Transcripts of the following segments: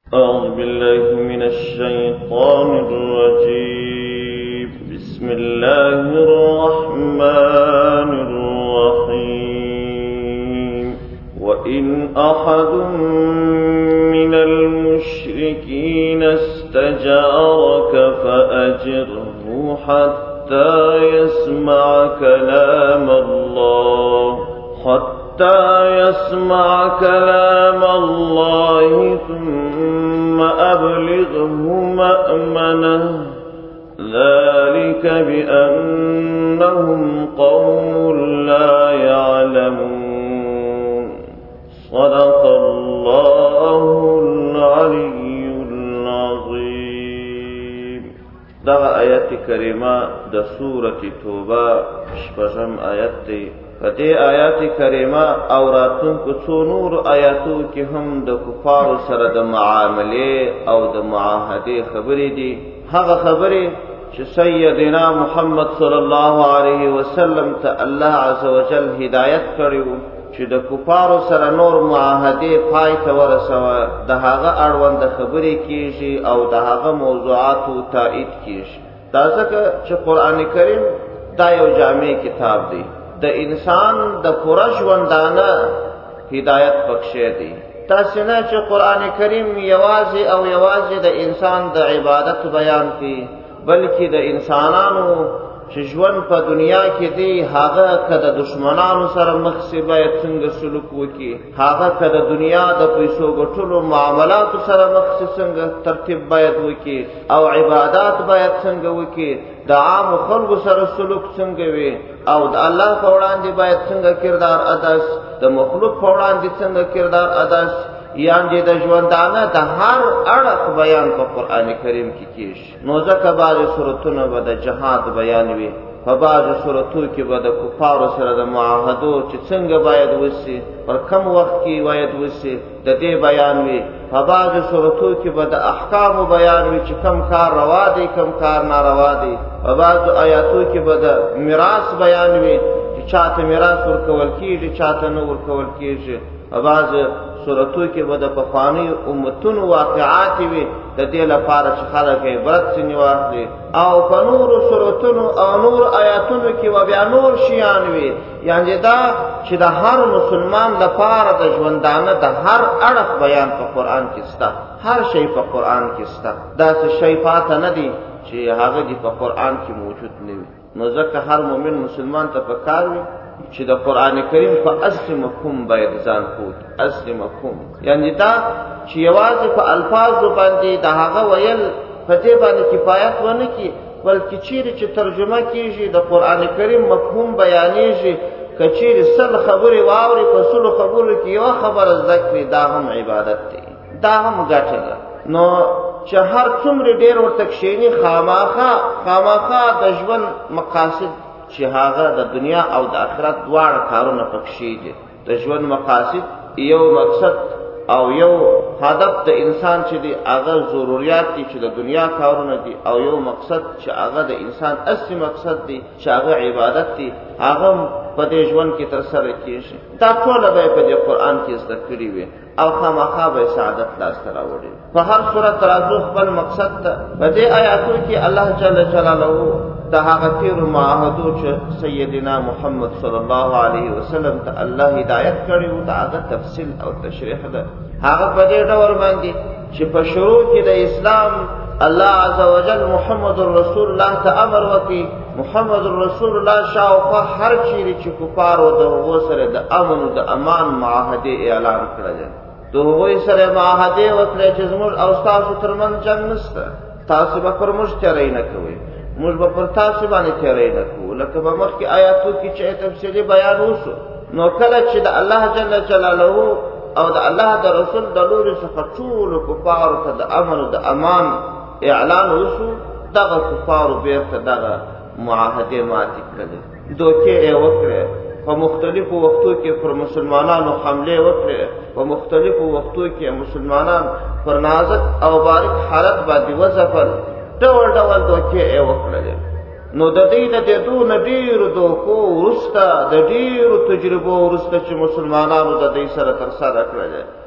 أعوذ بالله من الشيطان الرجيم. بسم الله الرحمن الرحيم. وإن أحد من المشركين استجارك فأجره حتى يسمع كلام الله ثم أبلغه مأمنه ذلك بأنهم قوم لا يعلمون. صدق الله العلي العظيم. دا آیت کریمه د سورة توبه شپږم آیت دی. په دې آیات کریمه او راتلونکو څو نور آیاتو کې هم د کفارو سره د معاملې او د معاهدې خبرې دي. هغه خبرې چې سیدنا محمد صلی الله علیه وسلم ته الله عزوجل هدایت کړو چې د کفارو سره نور معاهدې پای ته ورسوه، د هغه اړوند خبرې کیږي او د هغه موضوعاتو تایید کیږي. دا ځکه چې قرآن کریم دا یو جامع کتاب دی، د انسان د پوره ژوندانه هدایت بخښی دی. تاسو نه چې قرآن کریم یوازې او یوازې د انسان د عبادت بیان کوي، بلکې د انسانانو چې ژوند په دنیا کې دی هغه که د دشمنانو سره مخ شي باید څنګه سلوک وکړي، هغه که د دنیا د پیسو ګټلو معاملاتو سره مخ شي څنګه ترتیب باید وکړي، او عبادات باید څنګه وکړي، د عام خلکو سره سلوک څنګه وي، او د الله په وړاندې باید څنګه کردار ادا شي، د مخلوق په وړاندې څنګه کردار ادا شي. یعنی د ژوندانه د هر اړخ بیان په قرآن کریم کې کیږي. نو ځکه بعضې صورتونه به د جهاد بیان وي، په بعضو صورتو کې به د کفارو سره د معاهدو چې څنګه باید وشي، پر کم وخت کې باید وشي، د دې بیان وي. په بعضو صورتو کې به د احکامو بیان وي چې کم کار روا دی کم کار ناروا دی. په بعضو آیاتو کې به د میراث بیان وي چې چاته میراث ورکول کیږي چاته نه ورکول کیږي. په بعضو صورتو کې به د پخوانیو امتونو واقعات وي د دې لپاره چې خلک عبرت ځنې واخلي، او په نورو صورتونو او نور آیاتونو کې به بیا نور شیان وي. یعنې دا چې د هر مسلمان لپاره د ژوندانه د هر اړخ بیان په قرآن کې شته، هر شی په قرآن کې شته. داسې شی پاته نه دی چې هغه دې په قرآن کې موجود نه وي. نو ځکه هر مؤمن مسلمان ته پکار وي چې د قرآن کریم په اصل مفهوم باید ځان پوه. اصل مفهوم یعنی دا چې یوازې په الفاظو باندې د هغه ویل په دې باندې کفایت ونه کړي، بلکې چیرې چې ترجمه کیږي د قرآن کریم مفهوم بیانېږي، که چیرې سل خبرې واوري په سلو خبرو کې یوه خبره زده کړي، دا هم عبادت دی، دا هم ګټه ده. نو چې هر څومره ډېر ورته کښېني خامخا د ژوند مقاصد چې هغه د دنیا او د آخرت دواړه کارونه پکښې دي. د ژوند مقاصد یو مقصد او یو هدف د انسان چې دی هغه ضرورت دي چې د دنیا کارونه دي، او یو مقصد چې هغه د انسان اصلي مقصد دی چې هغه عبادت دی، هغه په دې ژوند کې تر سره کیږي. دا ټوله به په دې قرآن کې زده کړي وي او خامخا به سعادت لاسته راوړي. په هر صورت راځو خپل مقصد ته. په دې آیاتو کې الله جل جلاله د هغه تیرو معاهدو چې سیدنا محمد صلی الله علیه وسلم ته الله هدایت کړی و د هغه تفصیل او تشریح ده. هغه په دې ډول باندې چې په شروع کې د اسلام الله عزوجل محمد رسول الله ته امر وکړي، محمد رسول الله شاوخوا هر چیرې چې کفار و د هغو سره د امن و د امان معاهدې اعلان کړل، د هغوی سره معاهدې وکړي چې زموږ او ستاسو ترمنځ جنګ نشته، تاسو به پر موږ تیری نه کوئ، موږ به پر تاسو باندې تیری نه کوو. لکه په مخکې آیاتو کې چې تفصیلي بیان وشو. نو کله چې د الله جل جلاله او د الله د رسول د لوري څخه ټولو کفارو ته د امن او د امان اعلان وشو، دغه کفارو بیرته دغه معاهدې ماتې کړلې، دوکې یې وکړې، په مختلفو وختو کې پر مسلمانانو حملې وکړې، په مختلفو وختو کې مسلمانان پر نازک او باریک حالت باندې وځپل، ډول ډول دوکې یې وکړلې. نو د دې د دونه ډیرو دوکو وروسته، د ډیرو تجربو وروسته چې مسلمانانو د دې سره ترسره کړل،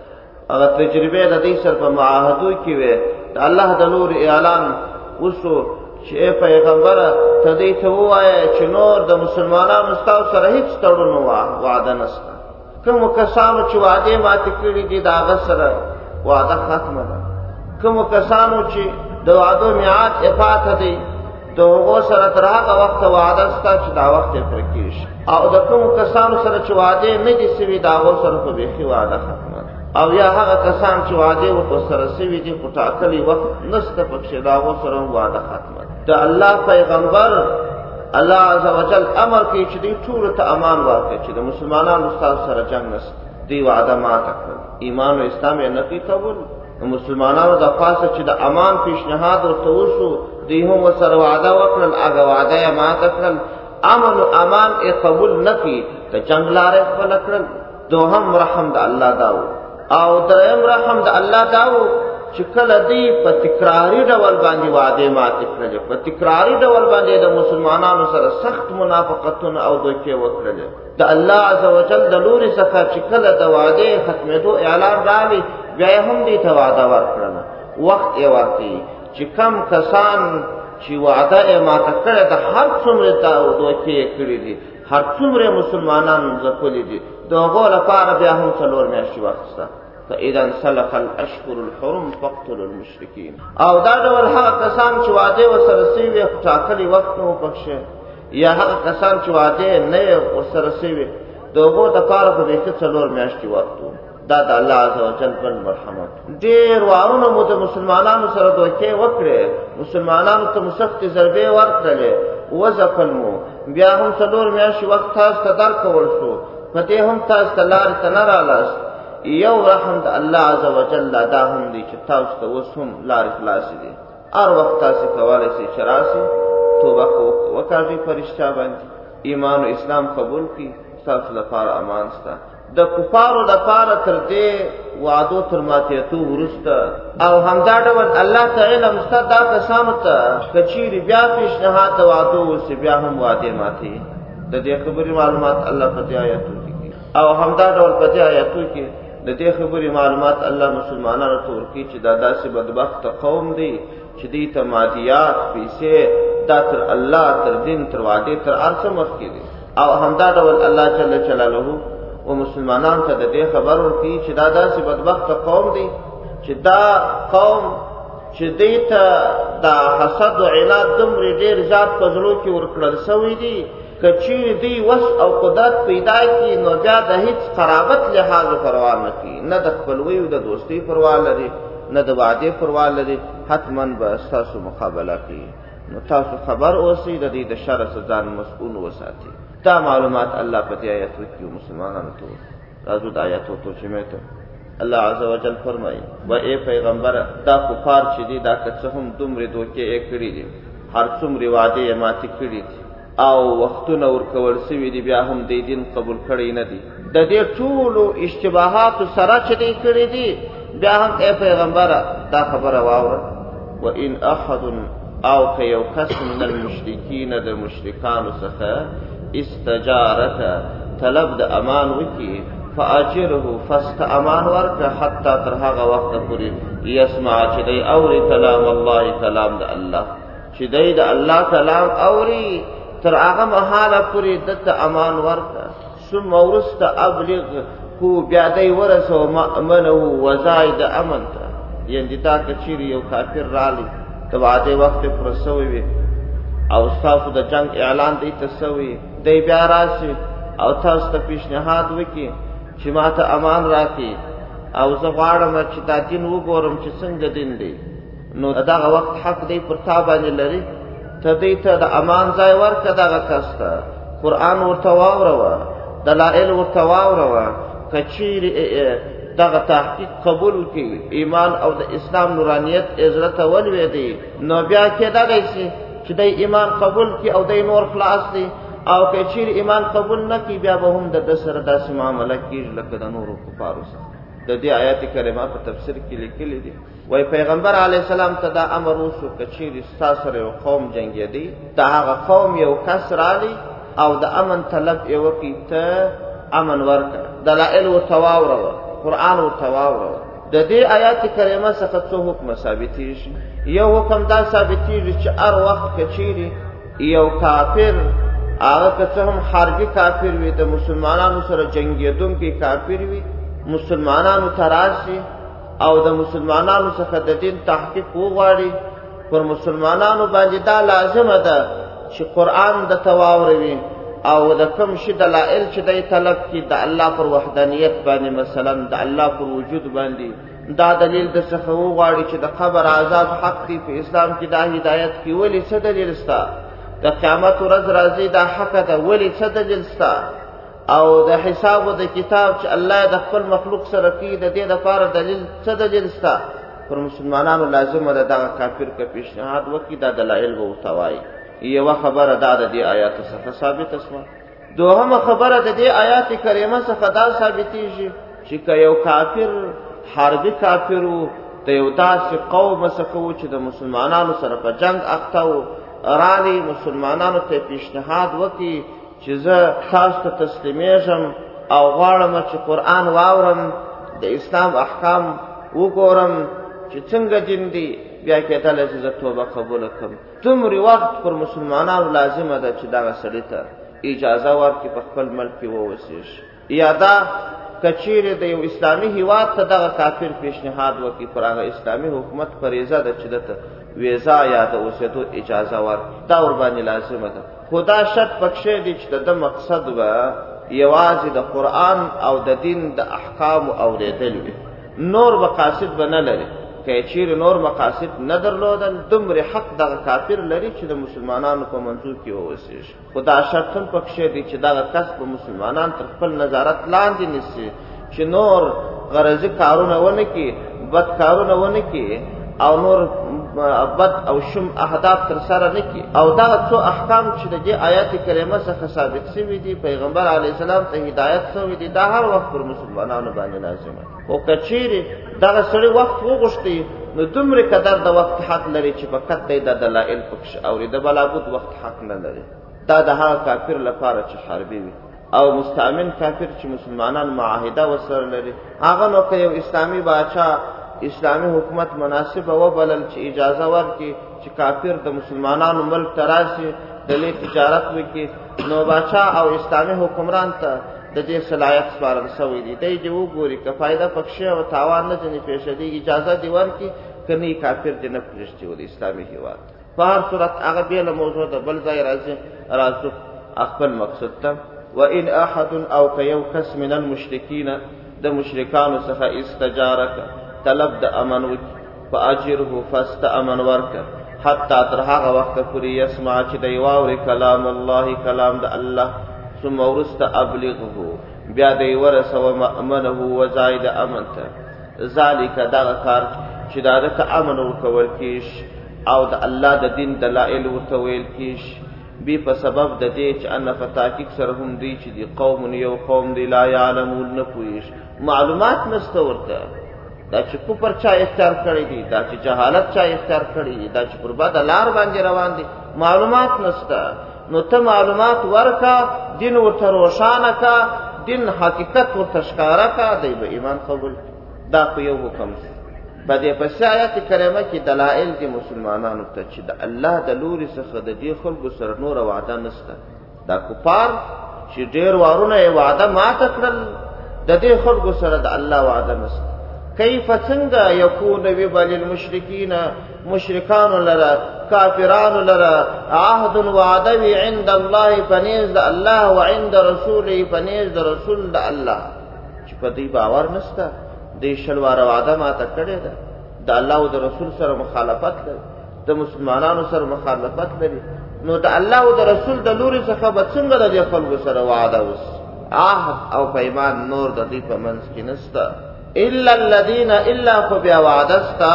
هغه تجربه د دې سره په معاهدو کې وي الله د نور اعلان وشو چې پیغمبر ته دې ته وایي چې نور د مسلمانانو ستاسو سره هیڅ تړون وعده نشته کوم کسانو چې وعده ماته کړې دي دا هغه سره وعده ختمه ده کوم کسانو چې د وعده میعاد افاته دي دغه سره تر هغه وخت وعده ستا چې دا وخت یې پر کېږي او د کوم کسانو سره چې وعده نه دي سوي دا هغه سره په بيخي وعده ختمه او یا هغه کسان چې وعده ورته سره سوي دي په ټاکلي وخت نشته پکې دا هغه سره وعده ختمه د الله پیغمبر الله عزوجل امر کوي چې دوی ټول ته امان ورکړي چې د مسلمانانو سره جنگ نشته دی وعده ماته کړ ایمان او اسلام یې نه قبول مسلمانانو د خاصه چې د امان پیشنهاد ورته وشو دی هم سره وعده وکړل هغه وعده یې ماته کړل امن او امان یې قبول نکړي ته جنگ لارې خپل کړل دوهم رحم د الله داو او دریم رحم د الله داو چې کله دی په تکراری ډول باندې وعده ماته کړل په تکراری ډول باندې د مسلمانانو سره سخت منافقتونه او دوکې وکړل د الله عزوجل د لوري څخه چې کله د وعده ختمېدو اعلان راغی بیا هم دې ته وعده ورکړل وخت یې ورکړي چې کم کسان چې وعده یې ماته کړې د هر څومره ته دوکې کړې دي هر څومره مسلمانان ځپلي دي دغه لپاره بیا هم څلور میاشتې وخت شته فاذا انسلخ الاشهر الحرم فاقتلوا المشركين او دا ډول هغه کسان چې وعده وسره سوي ټاکلي وخت نو پکښه یا هغه کسان چې وعده نه وسره سوي دغه لپاره په دې کې څلور میاشتې وخت دا د الله عزوجل بل مرحمت ډیر وارونه مو د مسلمانانو سره دوکې وکړي مسلمانانو ته سخت ضربې ورکړلې وځپل مو بیا هم څلور میاشتې وخت تاسو ته درکول شو پته هم تاسو ته لار ته نه رالاست یو رحم د الله عزوجل دا هم دي چې تاسو ته وسوم لار خلاص دي هر وخت تاسو کولای شئ شراسي توبه وکړئ فرشتہ باندې ایمان او اسلام قبول کړئ تاسو لپاره امان ستا د کفارو د پاره تر دې وعدو تر ماتېتو ورسته او همدا ډول الله تعالی مستدا کسانو ته کچيري بیا پیشنهاد د وعدو وسې بیا هم وعده ماتي د دې خبري معلومات الله په آیاتو کې او همدا ډول په آیاتو کې د دې خبري معلومات الله مسلمانانو ته ورکړي چې دا داسې بدبخت قوم دي چې دې ته مادیات پیسې دا تر الله تر دین تر وعده تر ارسه مخ کې دي او همدا ډول الله جل جلاله و مسلمانان ته د دې خبر ورکړي چې دا داسې بدبخت قوم دي چې دا قوم چې دې ته دا حسد او عناد دومره ډېر زیات پزړو کې ورکړل شوی دي کچې دی وس او قدرت پیدا کی نو بیا د هیڅ قرابت لحاظ پروا نه کی نه د خپلوي او د دوستي پروا لري نه د وعده پروا لري حتما به تاسو مقابله کوي نو تاسو خبر اوسئ د دې د شر ځان مسؤل وساتئ دا معلومات الله په آیاتو کې مسلمانانو ته راځو د آیاتو ترجمه ته الله عزوجل فرمایي و اے پیغمبر دا کفار چې دي دا که څه هم دومره دوکې کړې دي هر څومره وعده یې ماتې کړې دي او وختونه ورکول سوي دي بیا هم د دین قبول کړی نه دي د دې ټول اشتباهات سره چې دې کړې دي بیا هم اے پیغمبر دا خبره واوره و ان احد او که یو کس من المشرکین د مشرکانو څخه استجارت طلب د امان وکي فاجره فاست امان ورک حتا تر هغه وخت پورې يسمع چې دی اوري کلام الله کلام د الله چې دی د الله کلام اوري تر هغه مهاله پورې دته امان ورک ثم ورست ابلغ کو بیا دی ورسو مأمنه وزاید امن ته یندې تا کچیر یو کافر رالی تبعده وخت پر سوي او تاسو د جنگ اعلان دی تسوي دی بیا راشي او تاسو ته پیشنهاد وکي چې ماته امان راکې او زه غواړم چې دا دین وګورم چې څنګه دین دی نو دا وخت حق دی پر تا باندې لري ته دې ته د امان ځای ورکړه دا کسته قران ورته واوروه دلائل ورته واوروه کچیر دغه تحقیق قبول کی ایمان او د اسلام نورانیت عزت ولوي دی نو بیا کې دا شي چې د ایمان قبول کی او د نور خلاص دی او کچیر ایمان قبول نه کی بیا به هم د سره داسې معاملې کیږي لکه د نورو کفارو سره د دې آیات کریمه په تفسیر کې لیکلي دي وای پیغمبر علی السلام ته دا امر وشو کچیر ساسره یو قوم جنگی دی دا هغه قوم یو کسر علی او د امن طلب یو کیته امن ورکړه دلائل او تواور قرآن او تواور د دې آیات کریمه څخه څو حکم ثابتېږي. یو حکم دا ثابتېږي چې هر وخت کچېري یو کافر هغه که څه هم حربي کافر وي، د مسلمانانو سره جنګېدونکی کافر وي، مسلمانانو ته راشي او د مسلمانانو څخه د دین تحقیق وغواړي، پر مسلمانانو باندې دا لازمه ده چې قرآن د تواوروي او د کوم شي دلائل چې دی طلب کی د الله پر وحدانیت باندې، مثلا د الله پر وجود باندې دا دلیل د څخه وغواړي چې د قبر عذاب حق دی په اسلام کې، دا هدایت کې ولی څه دلیل ستا، د قیامت ورځ راځي دا حق ده ولی څه دلیل ستا، او د حساب او د کتاب چې الله د خپل مخلوق سره کوي د دې لپاره دلیل څه دلیل ستا. پر مسلمانانو لازمه ده دا کافر که پیشنهاد وکړي دا دلایل به ورته وایي. یوه خبره دا د دې آیات څخه ثابته شوه. دوهمه خبره د دې آیات کریمه څخه دا ثابتېږي چې که یو کافر حربي کافر و د یو داسې قوم څخه و چې د مسلمانانو سره په جنگ اخته و، رالي مسلمانانو ته پیشنهاد وکړي چې زه تاسو ته تسلیمیږم او غواړم چې قرآن واورم، د اسلام احکام وګورم چې څنګه دین دی، بیا کېدلی چې زه توبه قبوله کړم. دومره وخت پر مسلمانانو لازمه ده چې دغه سړي ته اجازه ورکړي په خپل ملک کې ووسېږي. یا دا که چیرې د یو اسلامي هیواد ته دغه کافر پیشنهاد وکړي، پر هغه اسلامي حکومت فریضه ده چې دته ویزا یا د اوسېدو اجازه ورکړي، دا ورباندې لازمه ده. خو دا شرط پکښې دی چې د ده مقصد به یوازې د قرآن او د دین د احکامو اورېدل وي، نور مقاصد به نه لري. که چیرې نور مقاصد نه درلودل، دومره حق دغه کافر لري چې د مسلمانانو په منځو کې ووسېږي. خو دا شرط هم پکښې دی چې دغه کس به مسلمانان تر خپل نظارت لاندې نیسي، چې نور غرضي کارونه ونه کړي، بد کارونه ونه کړي او نور بد او شم اهداف تر سره نه کړي. او دغه څو احکام چې د دې آیات کریمه څخه ثابت شوي دي، پیغمبر علیه السلام ته هدایت شوی دی، دا هر وخت پر مسلمانانو باندې لازمه. خو که چیرې دغه سړی وخت وغوښتي، نو دومره قدر د وخت حق لري چې فقط دی د دلایل پکښې اوري، د بلابود وخت حق نه لري. دا د هغه کافر لپاره چې حربي وي او مستعمن کافر چې مسلمانان معاهده ورسره لري، هغه نو که یو اسلامي باچا اسلامي حکومت مناسبه وبلل چې اجازه ورکړي چې کافر د مسلمانانو ملک ته راشي، د دې تجارت وکړي، نو باچا او اسلامي حکمران ته د دې صلاحیت سپارل شوی دی، دی چې وګوري که فایده پکښې او تاوان نه ځینې پېښېږي، اجازه دې ورکړي، که نه کافر دې نه پرېږدي د اسلامي هېواد. په هر صورت هغه بېله موضوع ده، بل ځای راځو خپل مقصد ته. وان احد او که یو کس من المشرکین د مشرکانو څخه استجارک طلب د امن وکړي، فاجره فست امن ورکړه، حتی تر هغه وخته پورې یسمع چې دی واوري کلام الله، کلام د الله، ثم ورست ابلغه بیا دی ورسوه مأمنه وزاید امن ته. ذالک دغه کار چې دا دته امن ورکول کیش او د الله د دین دلائل ورته ویل کیش، بی په سبب د دې چې ان فتاکیک سره هم دی چې دی قوم یو قوم دی لا یعلمون، نه پوهیږ، معلومات نشته ورته، دا چې کفر چا اختیار کړی دی، دا چې جهالت چا اختیار کړی دی، دا چې پر بد لار باندې روان دي، معلومات نشته. نو ته معلومات ورکا، دین ورته روښانه کا، دین حقیقت ورته ښکاره کا، دی به ایمان قبول. دا په یو حکم شو. په دې پسې آیات کریمه کې دلایل دي مسلمانانو ته چې د الله د لوري څخه د دې خلکو سره نور وعده نشته. دا کفار چې ډېر وارونه یې وعده ماته کړل، د دې خلکو سره د الله وعده نشته. کیف څنګه یکون وبل المشرکین، مشرکان لرا کافران لرا عهد وعده وی عند الله فنیز د الله و عند رسوله فنیز د رسول د الله، چې په دې باور نشته، دې شلوار وعده ماته کړې ده، د الله او د رسول سره مخالفت لري، د مسلمانانو سره مخالفت لري، نو د الله او د رسول د لوري څخه به څنګه د دې خلکو سره وعده وس، عهد او پیمان نور د دې په منځ کې نشته. الا الذين الا فبیا وعدستا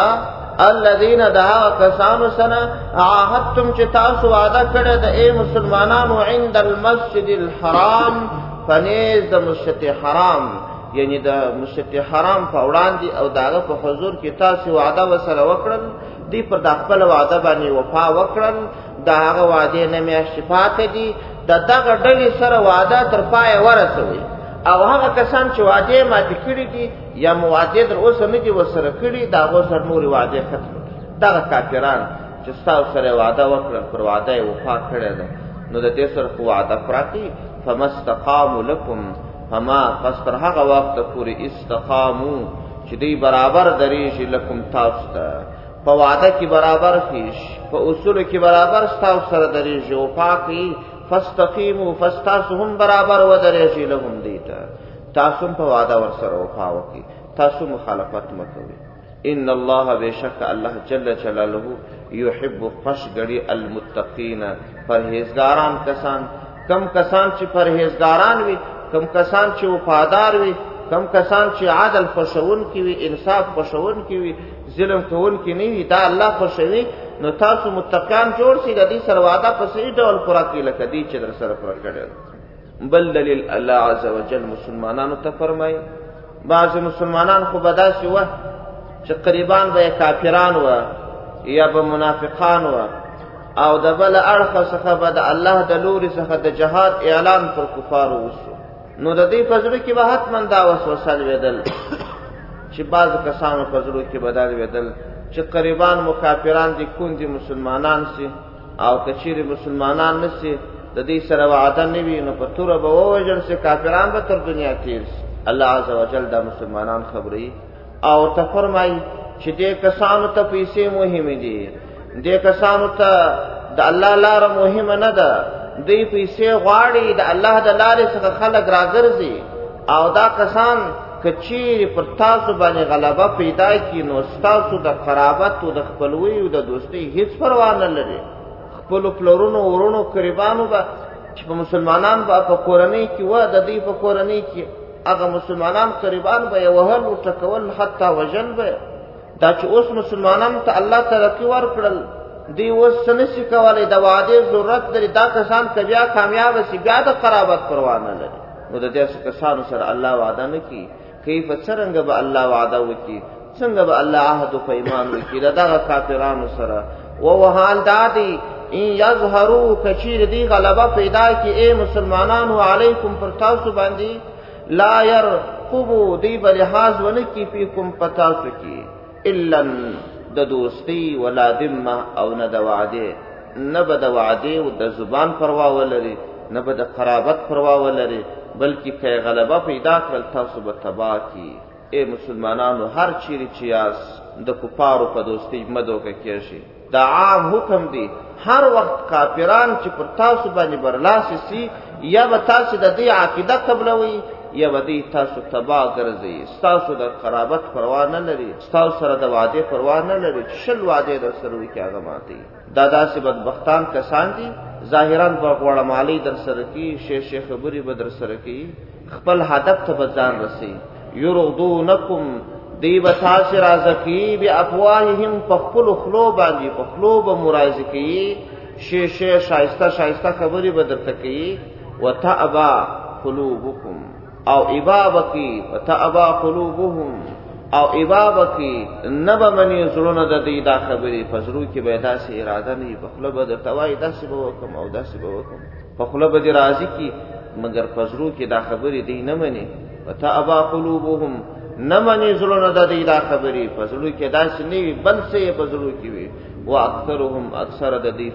الذين دها کسانو سره عهدتم چې تاسو وعده کړی د اے مسلمانانو عند المسجد الحرام، فنیز د مسجد حرام، یعنی د مسجد حرام په وړاندې او داغه په حضور کې تاسو وعده وسره وکړل، دی پر د خپل وعده باندې وفا وکړل، داغه وعده نه میاشتې پاتې دي، د دغه ډلې سره وعده تر پای ورسوي او هغه کسان چې وعده ماته کړی دي یا مواده در اوسه نه دي وسره کړی دا وسره نور وعده ختم دا کافران چې تاسو سره وعده وکړه پر وعده یې وفا کړی ده نو د دې سره وعده پراتی فمستقاموا لكم فما پس پر هغه وخت پورې استقامو چې دی برابر دریږي لکم تاسو ته په وعده کې برابر کیش په اصول کې برابر تاسو سره دریږي او پاکي فاستقیموا فاستاسهم برابر ودریږي لهم دیتا تاسو په وعده ور سره وفا وکي تاسو مخالفت مکوئ ان الله بشک الله جل جلاله يحب خشغړي المتقین پرهیزګاران کسان کم کسان چې پرهیزګاران وي کم کسان چې وفادار وي کم کسان چې عادل خوشون کی وي انصاف خوشون کی وي ظلم کوون کی نه وي دا الله خوشوي نو تاسو متقین جوړ شئ د دې سره وعده په صحیح ډول پوره کړئ لکه دې چې در سره پوره کړل بل دلیل الله عز وجل مسلمانانو ته فرمایي بعض مسلمانان خو بداسي وه چې قریبان به کافران و یا به منافقان و او د بل اړخ څخه به د الله د لوري څخه د جهاد اعلان پر کفارو وشو نو د دې فزړه کې به حتما دا وسوسه لویدل چې بعض کسانو فزړه کې بدل ویدل چې قریبان مکافران دي کوندي مسلمانان سي او کچيري مسلمانان نسي د دې سره وعده نیوي نو په تور به ووجل سي کافران به تر دنیا تیر سي الله عز وجل دا مسلمانان خبري او ته فرمایي چې دې کسانو ته پیسې مهمه دي دې کسانو ته د الله لار مهمه نه ده دې پیسې غواړي د الله د لارې څخه خلک راګرځي او دا کسان کچیر پر تاسو باندې غلبه پیدا کی نو تاسو د قرابت او د خپلوي او د دوستي هیڅ پروا نه لري خپل پلورونو ورونو قریبانو به چې مسلمانان به په کورنۍ کې و د دې په کورنۍ کې هغه مسلمانان قریبان به وهل او ټکول حتی وجل به دا چې اوس مسلمانان ته الله ترقی ورکړل دی اوس سنسي کولای د وعده ضرورت لري دا کسان کبیا کامیاب شي بیا د قرابت پروا نه لري نو د دې کسانو سره الله وعده نه کوي کیف څنګه به الله وعده وکي څنګه به الله عهد او پیمان وکي دا کافرانو سره او حال دادی ان یظهروا کچیر دی غلبه پیدا کی اے مسلمانانو علیکم پر تاسو باندې لا يرقبوا دی بلحاظ ونکی فیکم پتاسو کی الا د دوستی ولا ذمه او نه د وعده نه به د وعده او د زبان پروا ولري نه به د قرابت پروا ولري بلکې که غلبه پیدا کړل تاسو به تباہ کی اے مسلمانانو هر چیرې چې یاس د کفارو په دوستی مدو کې کېشي دا عام حکم دی هر وخت کافران چې پر تاسو باندې برلاسی سي یا به تاسو د دې عقیده قبلوي یا به دې تاسو تباہ ګرځي تاسو د قرابت پروا نه لري تاسو سره د وعده پروا نه لري شل وعده در سره وي کې هغه ماتي دا داسې بدبختان کسان دي ظاهرا په غوړه مالی در سره کی شیخ خبري به در سره کی خپل هدف ته بزان رسي يرضونکم دی بتاثر ازکی بافواههم فخلو خلو باندې فخلو به مرازکی شیخ شایسته خبري به درته کی وتعبا قلوبکم او ابابکی وتعبا قلوبهم او ابابکی نبا منی زړونه د دې دا خبرې فزرو کې به داسې اراده نه په خپل به د توای داسې به وکم او داسې به وکم په خپل به دې راضي کی مگر فزرو کې دا خبرې دی نه مني وتعبا قلوبهم نه منی زړونه د دې دا خبرې فزرو کې داسې نه وي بل څه فزرو کې وي واکثرهم اکثر د دې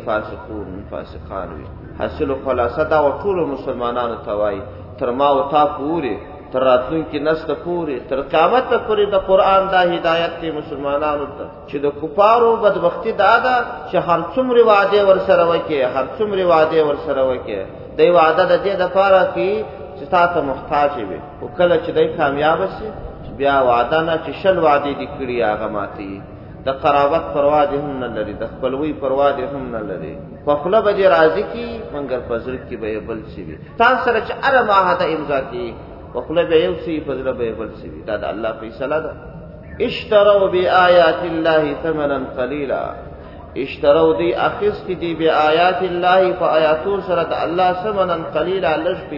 فاسقان وي حاصل خلاصه دا ټول مسلمانانو توای تر ما او تا پوری تر راتلون کې نسته پوری تر قیامت پورې د قران د هدایت دی مسلمانانو ته چې د کفارو بدبختی دادا چې هر څومره وعده ور سره وکي هر څومره وعده ور سره وکي دی وعده د دې د پاره کې چې تاسو محتاج وي او کله چې دی کامیاب شي بیا وعده نه چې شل وعده دي کړی هغه ماتي د قرابت پروا دي هم نه لري د خپلوي پروا دي هم نه لري په خپل به راضي کی منګر فزر کې به بل شي تاسو سره چې اره معاهده امضا کی وخله به یو سی فضل به بل سی دا د الله فیصله ده اشتروا بیاات الله ثمنا قليلا اشتروا دی اخذ کی دی بیاات الله فآیاتو سره د الله ثمنا قليلا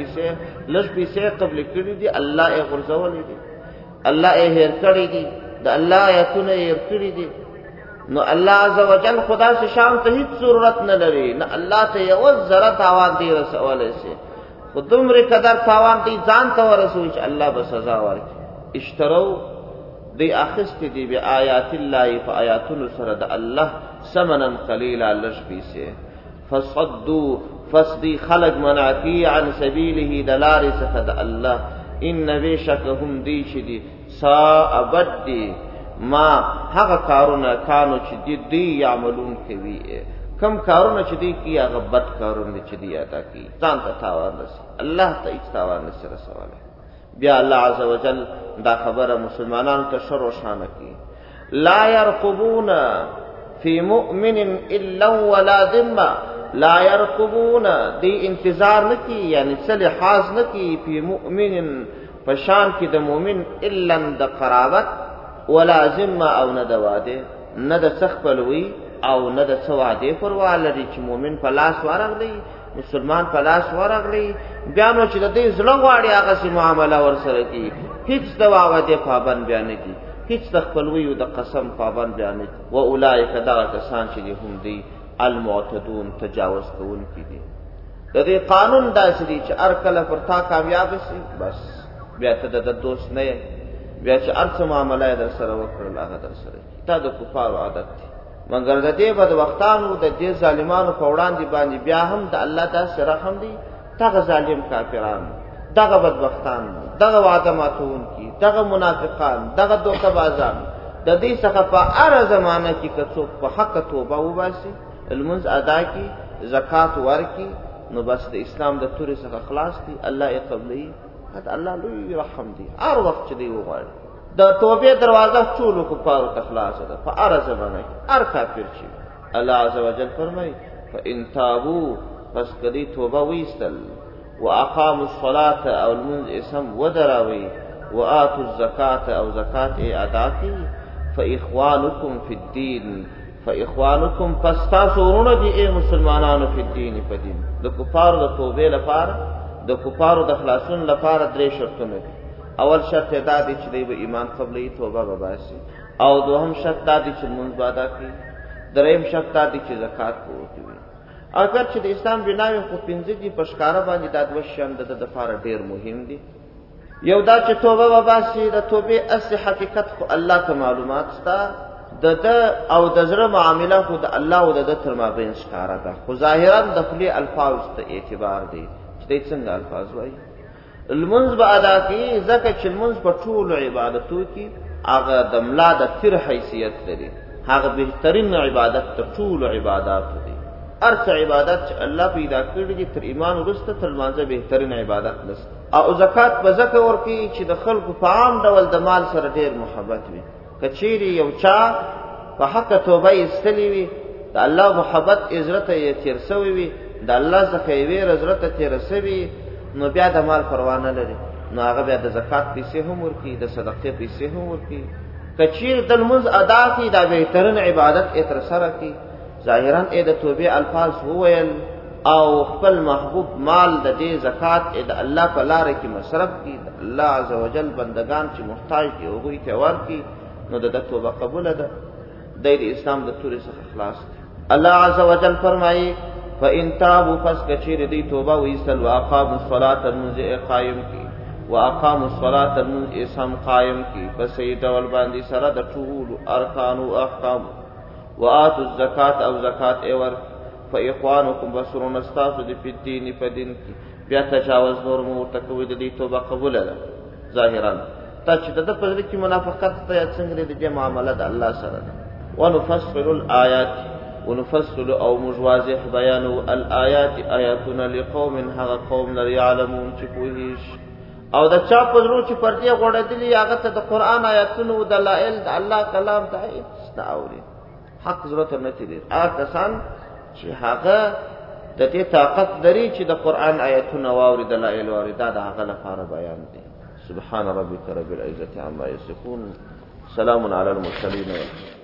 لږ پیسې قبل کړی دی الله یې غرزول دی الله یې هر کړی دی د الله آیاتونه یې کړی دی نو الله عزوجل خدا سے شان ته هیڅ ضرورت نه لري نه الله ته یو ذره تاوان دی رسول شي خو دومره قدر تاوان دی ځان ته ورسوي چې الله به سزا ورکړي. اشترو دی اخست دی بی آیات الله فآیاتن سره د الله ثمنا قلیلا لږ پیسې فصدوا فصدی خلق منعکی عن سبیله دلار څخه د الله ان بشکهم دی چې دی سا ابدی ما هغه کارونه کانو چې دی یعملون کوي کم کارونه چې دی کی هغه بد کارونه چې دی ادا کی ځان ته تاوان رسي الله ته هیڅ تاوان نشي رسوله. بیا الله عز وجل دا خبره مسلمانانو ته شر وشانه کی لا يرقبون فی مؤمن الا ولا ذمه لا يرقبون دی انتظار نکی یعنی صلح حاز نکی فی مؤمن پشان کی د مؤمن الا د قرابت ولا ذمه او نه د واده نه د سخپلوی او نه د سواده پروا لري چې مؤمن په لاس ورغلی مسلمان په لاس ورغلی بیا نو چې د دې زړه غواړي هغه سي معامله ورسره کی هیڅ د واده پابند بیان کی هیڅ د خپلوی او د قسم پابند بیان کی و اولئک دا کسان چې هم دي المعتدون تجاوز کوونکي دي. د دې قانون داسې دی چې هر کله پر تا کامیاب شي بس بیا ته د دوست نه بیا چې ارڅ معاملې در سره وکړل هغه در سره دا د کفارو عادت دی. مګر د دې بد وختانو د دې ظالمانو په وړاندې باندې بیا هم د الله داسې رحم دی دغه ظالم کافرانو دغه بدبختان دغه وعده ماتون کی دغه منافقان دغه دوکه‌بازان د دې څخه په هر زمانه کې کڅو په حق توبه وباسي المنز ادا کی زکات ورکی نو بس د اسلام د توري څخه خلاص دي الله یې قبلي دا الله لوی رحم دی هر وخت چې دی وغواړي د توبې دروازه ټول کو پاره تخلاص ده په هر زمانه هر کافر شي. الله عز وجل فرمای فان تابوا پس کدی توبه ویستل واقاموا الصلاه او المنز اسم ودراوي واتوا الزکات او زکات ادا کی فاخوانکم فی الدین فاخوانکم فاستاسورون دی اے مسلمانانو فی الدین په دین د کفارو د توبې لپاره د کفارو د خلاصون لپاره درې شرطونه دي. اول شرط دا دی چې دی به ایمان قبلې توبه وباسي او دوهم شرط دا دی چې منځ بادا کی دریم شرط دا دی چې زکات ورکوي. اگر چې د اسلام بناوي خو پنځه دي پښکارا باندې د دوشم د لپاره ډیر مهم دي. یو دا چې توبه وباسي د توبې اصل حقیقت خو الله ته معلومات ستا د او د زړه معامله خو د الله او د تر مابین ښکارا ده خو ظاهرا د خپل الفاظ ته اعتبار دی چې څنګه الفاظ وایي. المنز به ادا کی زکه چې المنز په ټول عبادتو کې هغه د ملا د تر حیثیت لري هغه بهترین عبادت ته ټول عبادت دي. ارڅ عبادت چې الله پیدا کړی دي تر ایمان ورسته تر مانځه بهترین عبادت نس او زکات به زکه ورکی چې د خلکو په عام ډول د مال سره ډیر محبت وي. کچيري یو چا په حق توبه استلی وي د الله محبت عزت یې تیر سوی وي د الله څخه یې عزت تیر سوی نو بیا د مال پروا نه لري نو هغه بیا د زکات پیسې هم ورکی د صدقې پیسې هم ورکی. کچیر د منځ ادا کی دا بهترین عبادت اتر سره کی ظاهرا د توبې الفاظ وویل او خپل محبوب مال د دې زکات د الله په لار کې مصرف کی الله عز وجل بندگان چې محتاج دي او غوي ته ورکی نو د توبه قبول ده د اسلام د توري څخه خلاص دي. الله عز وجل فرمایي فإن تابوا فاسكچیر دی توبه ویستل واقاموا الصلاة المنز قائم کی واقاموا الصلاة المنز اسم قائم کی پس ایت ول باندې سره د ټول ارکان او احکام واتوا الزکات او زکات اور فاخوانکم بسرون استاف دی په دین په دین کی بیا تجاوز نور مو تکوی دی توبه قبول ده ظاهرا تا چې د پزړه کې منافقت ته څنګه دی معاملات الله سره ونفصل الآيات ونفصل او مجوازح بیان الآیات آیاتنا لقوم هغه قوم لري علمون چې پوهیش او د چا پزړو چې پردي غوړېدلی هغه ته د قران آیاتونو او دلایل د الله کلام ته استاوري حق ضرورت نه تیری هغه کسان چې هغه د دې طاقت لري چې د قران آیاتونه واوري دلایل واوري دا د هغه لپاره بیان دي. سبحان ربک رب العزة عما یصفون سلام علی المرسلین.